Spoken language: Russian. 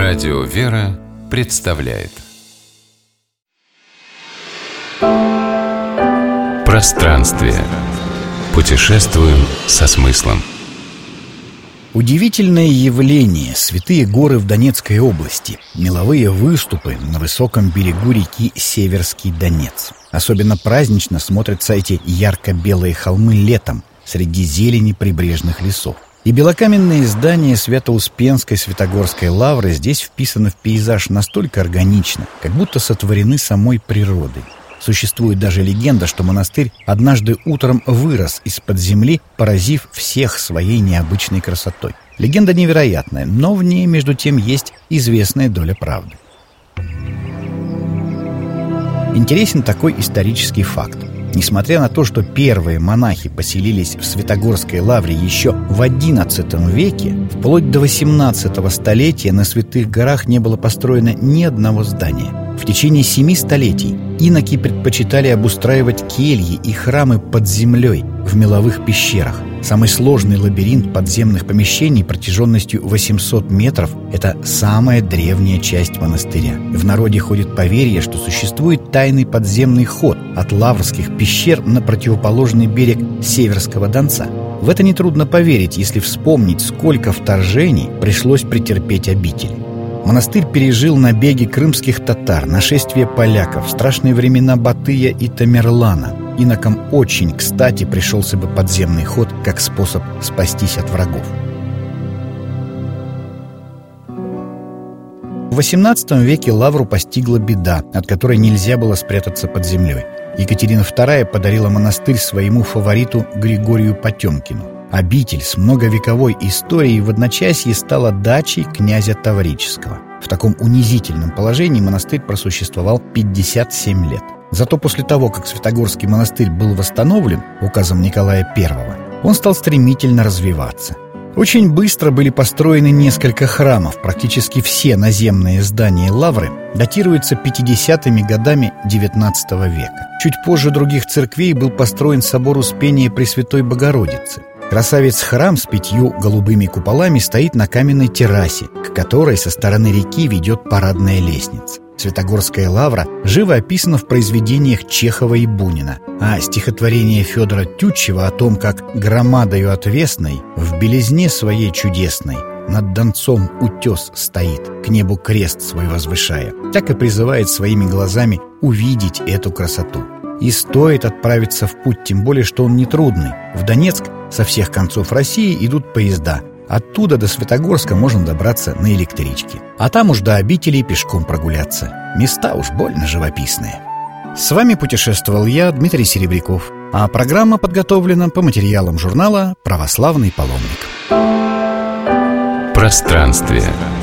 Радио «Вера» представляет Пространствие. Путешествуем со смыслом. Удивительное явление – святые горы в Донецкой области, меловые выступы на высоком берегу реки Северский Донец. Особенно празднично смотрятся эти ярко-белые холмы летом среди зелени прибрежных лесов. И белокаменные здания Свято-Успенской Святогорской лавры здесь вписаны в пейзаж настолько органично, как будто сотворены самой природой. Существует даже легенда, что монастырь однажды утром вырос из-под земли, поразив всех своей необычной красотой. Легенда невероятная, но в ней, между тем, есть известная доля правды. Интересен такой исторический факт. Несмотря на то, что первые монахи поселились в Святогорской лавре еще в XI веке, вплоть до XVIII столетия на Святых горах не было построено ни одного здания. В течение 7 столетий иноки предпочитали обустраивать кельи и храмы под землей, в меловых пещерах. Самый сложный лабиринт подземных помещений протяженностью 800 метров – это самая древняя часть монастыря. В народе ходит поверье, что существует тайный подземный ход от лаврских пещер на противоположный берег Северского Донца. В это нетрудно поверить, если вспомнить, сколько вторжений пришлось претерпеть обители. Монастырь пережил набеги крымских татар, нашествие поляков, страшные времена Батыя и Тамерлана. Инокам очень кстати пришелся бы подземный ход как способ спастись от врагов. В XVIII веке лавру постигла беда, от которой нельзя было спрятаться под землей. Екатерина II подарила монастырь своему фавориту Григорию Потемкину. Обитель с многовековой историей в одночасье стала дачей князя Таврического. В таком унизительном положении монастырь просуществовал 57 лет. Зато после того, как Святогорский монастырь был восстановлен указом Николая I, он стал стремительно развиваться. Очень быстро были построены несколько храмов. Практически все наземные здания лавры датируются 50-ми годами XIX века. Чуть позже других церквей был построен собор Успения Пресвятой Богородицы. Красавец-храм с 5 голубыми куполами стоит на каменной террасе, к которой со стороны реки ведет парадная лестница. Святогорская лавра живо описана в произведениях Чехова и Бунина, а стихотворение Федора Тютчева о том, как громадою отвесной в белизне своей чудесной над Донцом утес стоит, к небу крест свой возвышая, так и призывает своими глазами увидеть эту красоту. И стоит отправиться в путь, тем более, что он нетрудный. В Донецк со всех концов России идут поезда. Оттуда до Святогорска можно добраться на электричке. А там уж до обителей пешком прогуляться. Места уж больно живописные. С вами путешествовал я, Дмитрий Серебряков. А программа подготовлена по материалам журнала «Православный паломник». Пространствие.